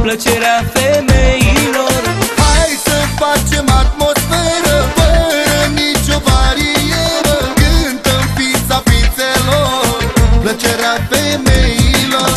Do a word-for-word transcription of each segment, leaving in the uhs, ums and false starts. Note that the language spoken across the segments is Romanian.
plăcerea femeilor. Hai să facem atmosferă fără nicio barieră, cântăm fița fițelor, plăcerea femeilor.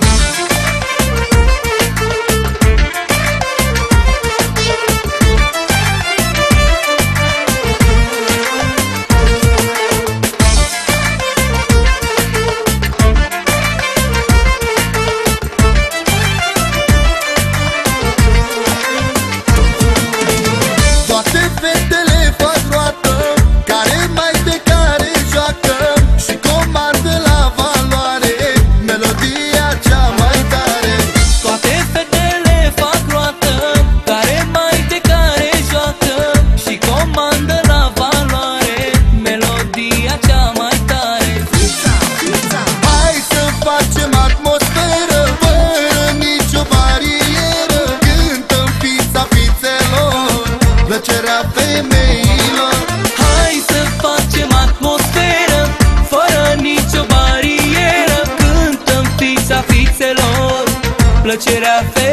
Fetele fac roată, care mai de care joacă și comandă la valoare melodia cea mai tare. Toate fetele fac roată, care mai de care joacă și comandă la valoare melodia cea mai tare. Hai să facem atmosferă fără nicio barieră, cântăm fița fițelor, plăcerea femeilor. Hai să facem atmosferă fără nicio barieră, cântăm fița fițelor, plăcerea femeilor.